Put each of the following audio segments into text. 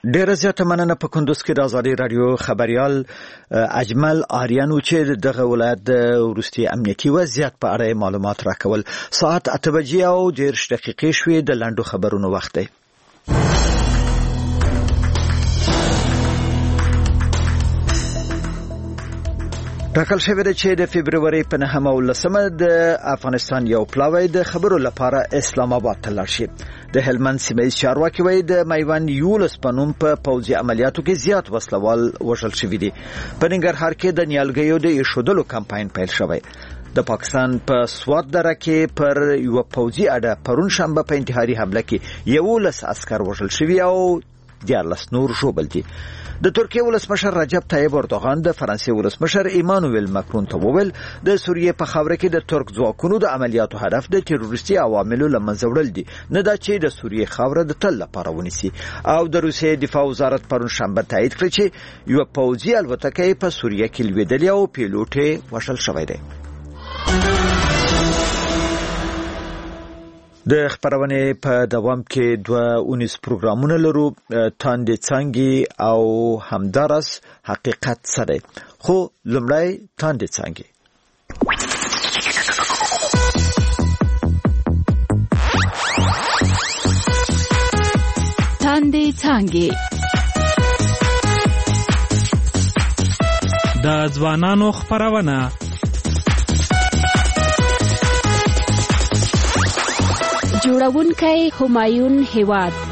ډیره زیاته مننه په کندوز کې د آزادي رادیو خبريال اجمل آریانو چې دغه ولایت د وروستي امنیتي وضعیت په اړه معلومات راکول. ساعت 8:10 شوې د لاندو خبرونو وخت دی. ټاکل شوی دی چې د فبرवरी په 9 د افغانستان یو پلاوی د خبرو لپاره اسلام آباد ته لاړ شي. د هلمند سیمه چارواکي وایي د میوند یولس په نوم په پوځي عملیاتو کې زیات وسلوال وژل شوي دي. په ننګرهار کې د نیالګیو د ایښودلو کمپاین پیل شوی. د پاکستان په سوات دره کې پر یو پوځي اډه پرون شنبه په انتحاري حمله کې 11 عسكر وژل شوي او 14 نور ژوبل دي. د ترکیه ولسمشر رجب طیب اردوغان د فرانسې ولسمشر ایمانوئل ماکرون ته وویل د سوریې په خاوره کې د ترک ځواکونو د عملیاتو هدف د تروریستي عواملو له منځه وړل دي، نه دا چې د سوریې خاوره د تل لپاره ونیسي. او د روسیې دفاع وزارت پرون شنبه تایید کړ چې یو پوځي الوتکه په سوریې کې لویدلې او پیلوټ یې وژل شوی دی. د خبرونه په دوام کې 2 پروګرامونه لرو، تاندې څنګه او همدارس حقیقت سره. خو لمړی تاندې څنګه. تاندې څنګه د ځوانانو خبرونه جوړونکی همایون هیواد. د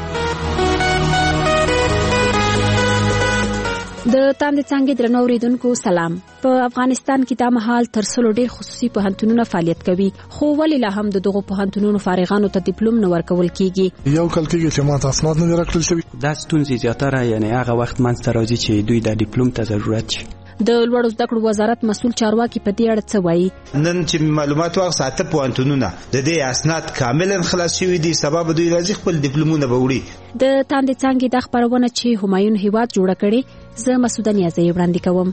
تاندې څنګه درنو اوریدونکو سلام. په افغانستان کې دا مهال تر څلو ډېر خصوصي پوهنتونونه فعالیت کوي، خو ولې لا هم دغه پوهنتونونو فارغانو ته ډیپلوم نه ورکول کیږي؟ یو کال کېږي چې ماته اسناد نه راکړل شوی. دا ستونزې زیاتره یعنی هغه وخت منځته راځي چې دوی د ډیپلوم ته ضرورت شي. د لوړو زده کړو وزارت مسؤل چارواکي په دې اړه څه وایي؟ نن چې معلومات واغساته پوهنتونونه د دې اسناد کاملا خلاص شوي دي، سبب دوی راځي خپل ډیپلومونه به وړي. د تاندې څنګه د خبرونه چې همایون هیواد جوړ کړي، زه مسعوده نیازی وړاندې کوم.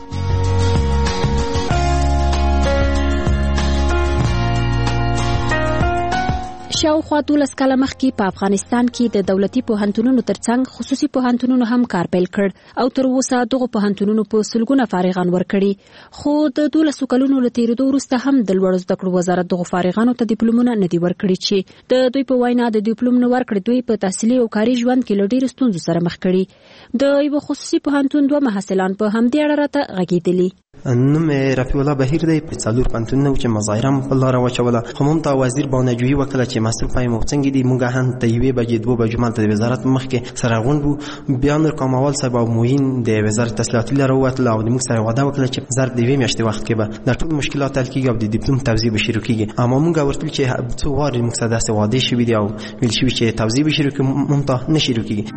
شاوخوا 12 کاله مخکې په افغانستان کې د دولتي پوهنتونونو ترڅنګ خصوصي پوهنتونونو هم کار پیل کړ او تر اوسه دغه پوهنتونونو په سلګونه فارغان ورکړي. خو د 12 کلونو له تیریدو وروسته هم د لوړو زده کړو وزارت دغه فارغانو ته ډیپلومونه نه دی ورکړي چې د دوی په وینا د ډیپلوم نه ورکړي دوی په تحصیلي او کاري ژوند کې له ډېرو ستونزو سره مخ کړي. د یو خصوصي پوهنتون 2 محصلان په همدې اړه راته غږېدلي. نوم رفیع الله بهیر دی، په څلور پوهنتونونو چې مظاهره په لار واچوله. خو موږ ته وزیر بانجوی وکړه چې مسؤل پای مو څنګه دي. موږ هم ته 1:02 بجې مال ته وزارت مخ کې سره غون بو بیا نور کوموال صاحب او موین د وزارت تحصیلات لاره وته او موږ سره وعده وکړه چې ظرف د 2 میاشتې وخت کې به د ټول مشکلات حل کیږي او د ډیپلوم توزیع به شروع کیږي. اما موږ ورته چې څو واره موږ سره داسې وعده شوی دی او ویل شوی چې توزیع به شروع کیږي، موږ ته نشي شروع کیږي.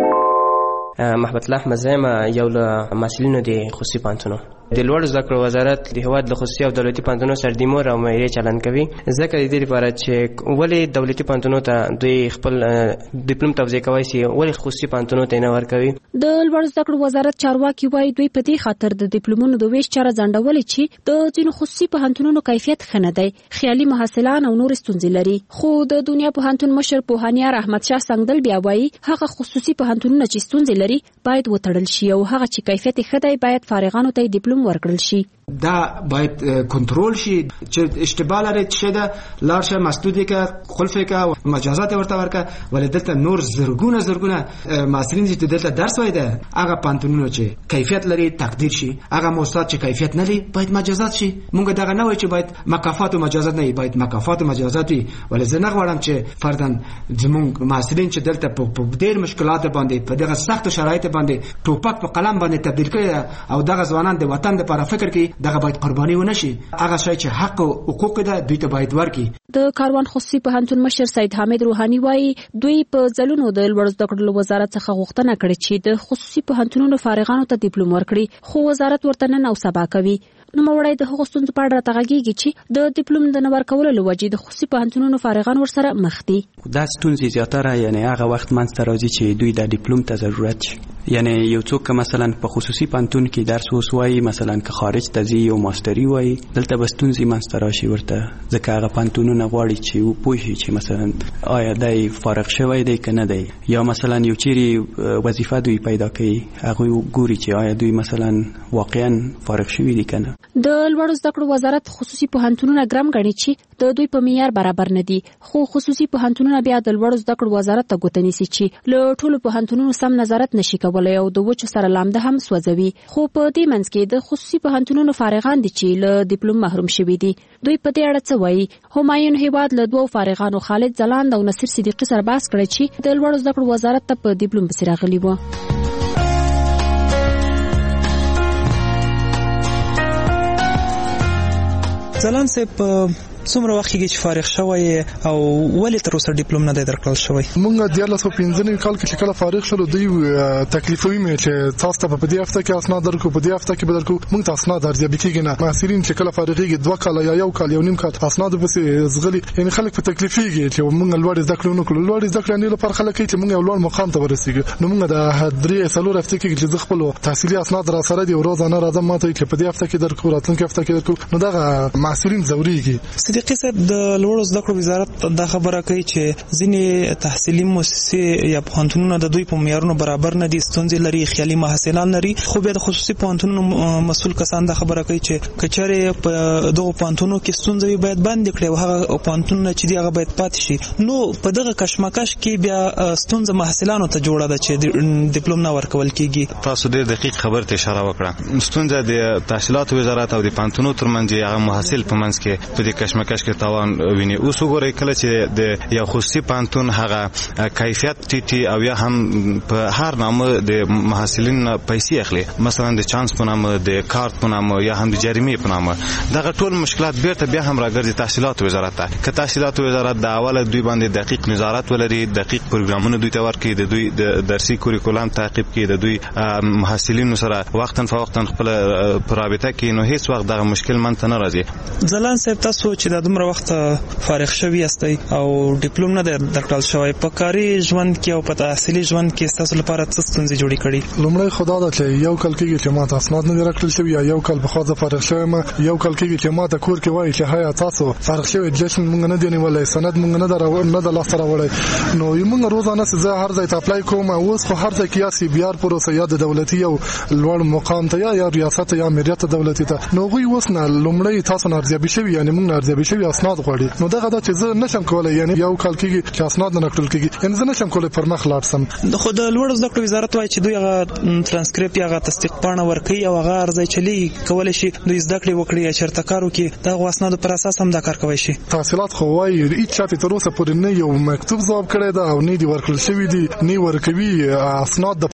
محمد الله احمد زایم یو له مسؤلینو د خصوصي پوهنتونو د لوړ زده کړو وزارت د هیواد د خصوصي او دولتي پوهنتونونو سره د مور او مېرې چلن کوي. ځکه د دې لپاره چې ولې دولتي پوهنتونونو ته دوی خپل ډیپلوم توزیع کوي سي ولې خصوصي پوهنتونونو ته نه ورکوي. د لوړ زده کړو وزارت چارواکي وایي دوی په دې خاطر د ډیپلومونو د ویش چاره ځنډولې چې د ځینو خصوصي پوهنتونونو کیفیت ښه نه دی، خیالي محصلان او نور ستونزې لري. خو د دنیا پوهنتون مشر پوهانیار احمد شاه سنگدل بیا وایي هغه خصوصي پوهنتونونه چې ستونزې لري باید وتړل شي او هغه چې کیفیت ښه دی باید فارغانو ته ډیپلوم ورکړل شي. دا باید کنټرول شي چې اشتباه لري چې دا لارشه مسدودی کا خلفه کا مجازات ورته ورکا ولدته نور زرګونه مسلین چې دلته درس وای ده هغه پانتونونو چې کیفیت لري تقدیر شي، هغه موسسات چې کیفیت نه لري باید مجازات شي. مونږ دغه نه وای چې باید مکافات او مجازات نه، باید مکافات او مجازات وي. ولې زه نه غواړم چې فردن زمونږ مسلین چې دلته په ډېر مشکلات باندې په دغه سخت شرایط باندې ټوپک په قلم باندې تبدیل کړي او دغه ځوانان د وطن لپاره فکر کوي، دغه باید قرباني ونه شي. هغه شای چې حق او حقوق ده دوی ته باید ورکړي. د کاروان خصوصي پوهنتون مشر سید حامد روحاني وایي دوی په ځلونو د لوړ زده کړو وزارت څخه غوښتنه کړې چې د خصوصي پوهنتونونو فارغانو ته ډیپلوم ورکړي، خو وزارت ورته نن او سبا کوي. نو موړی د هغو ستونزو په اړه راغږیږي چې د ډیپلوم د نه ورکولو له وجې د خصوصي پوهنتونونو فارغان ورسره مخ دي. دا ستونزې زیاتره یعنی هغه وخت منځته راځي چې دوی د ډیپلوم ته ضرورت شي. یعنی یو څوک مثلا په خصوصي پانتون کې درس وسوي مثلا که خارج ته ځي او ماستری وای دلته بستونزي منستر راشي ورته ځکه هغه پانتونونه غواړي چې پوه شي چې مثلا آیا دای فارغ شوی دی که نه دی یا مثلا یو چیري وظیفه دوی پیدا کوي هغه ګوري چې آیا دوی مثلا واقعا فارغ شوی دي که نه. د لوړو زده کړو وزارت خصوصي پوهنتونونه ګرم ګڼي چې د دوی په معیار برابر نه دي خو خصوصي پوهنتونونه بیا د لوړو زده کړو وزارت ته ګوته نیسي چې له ټولو پوهنتونونو سم نظارت نشي کولای او د وچو سره لامده هم سوځوي خو په دې منځ کې د خصوصي پوهنتونونو فارغان دي چې له ډیپلوم محروم شوي دي. دوی په دې اړه څه وایي؟ همایون هیواد له دوو فارغانو خالد ځلاند او نصیر صدیقي سره بحث کړی چې د لوړو زده کړو وزارت ته په ډیپلوم پسې راغلي وو. ځلاند صاحب څومره وخت کې فارغ شوی او ولې تر اوسه ډیپلوم نه دی درکړل شوی؟ موږ د 1995 کال کې کله فارغ شولو دوی تکلیفوي مې چې تاسو ته په دې هفته کې اسناد درکو په دې هفته کې بدل کو موږ تاسو اسناد ارزیابي کیږي نه محصلین چې کله فارغيږي 2 کال یا 1 کال یا نیم کال اسناد پسې زغلي یعنی خلک په تکلیفيږي چې موږ لوړ زده کړو نو کړو لوړ زده کړو نه لپاره خلک چې موږ لوړ مقام ته ورسیږو نو موږ د درې سلور هفته کې چې خپل تحصیلي اسناد را سره دی روزانه راځم ماته چې په دې هفته کې درکو راتلونکي هفته کې درکو نو دا محصلین زوريږي. صدیقي صاحب د لوړو زده کړو وزارت دا خبره کوي چې ځینې تحصیلي مؤسسې یا پوهنتونونه د دوی په معیارونو برابر نه دي ستونزې لري خیالي محصلان لري خو بیا د خصوصي پوهنتونونو مسؤل کسان دا خبره کوي چې کچره په دغه پوهنتونونو کې ستونزې باید بند کړي او هغه پوهنتونونه چې دی هغه باید پاتې شي نو په دغه کشمکش کې بیا ستونزه محصلانو ته جوړه ده چې ډیپلوم نه ورکول کیږي. تاسو ډېر دقیق خبرته اشاره وکړه ستونزه د تحصیلات وزارت او د پوهنتونونو ترمنځ هغه محصل په منځ کې په دې کشمکش کې تاوان ویني. اوس وګورئ کله چې د یو خصوصي پوهنتون هغه کیفیت ټیټي او یا هم په هر نامه د محصلین پیسې اخلي مثلا د چانس په نامه د کارت په نامه یا هم د جریمې په نامه دغه ټول مشکلات بیرته بیا هم راګرځي تحصیلات وزارت ته که تحصیلات وزارت د اوله دوی باندې دقیق نظارت ولري دقیق پروګرامونه دوی ته ورکړي د دوی د درسي کوریکولم تعقیب کړي د دوی محصلینو سره وختن فوقتن خپل رابطه کې نو هیڅ وخت دغه مشکل منته نه راځي. ځلاند صاحب تاسو چې د دومره وخت فارغ شوی استئ او ډیپلوم نه درکړل شوی په کاري ژوند کې او په تحصیلي ژوند کې تاسو لپاره څه ستونزې جوړې کړې؟ لومړی خدا دا چې یو کال کې چې ما تاسو اسناد نه درکړل شوی یا یو کال په خاطر فارغ شوم یو کال کې چې ما ته کور کې وایي چې هيا تاسو فارغ شوی جشن مونږ نه دی نیولای سند مونږ نه د لاس راوړی نو موږ روزانه زه هر ځای ته اپلای کوم اوس خو هر ځای کې یا سی بي ار پروسه یا د دولتي او لوړ مقام ته یا ریاست یا امریت دولتي ته نو غوي اوس نه لومړی تاسو نه ارزیابي شوی یعنی موږ ارزیابي شوی اسناد غواړي نو دغه دا چې زه نشم کولای یعنی یو کال کې چې اسناد نه نقل کیږي یعنی زه نشم کولای پر مخ لاړ سم. خو د لوړ زده کړو وزارت وايي چې دوی هغه ترانسکریپټ یا تصدیق پاڼه ورکړي او هغه ارزای چلی کولای شي دوی زده کړې وکړي یا چرته کارو کې د اسناد پر اساس هم دا کار کوي شي. تحصیلات خو وايي هیڅ چاته تر اوسه پورې نه یو مکتوب ځواب کړی دا او نه دی ورکړل شوی دی نه ورکوي اسناد د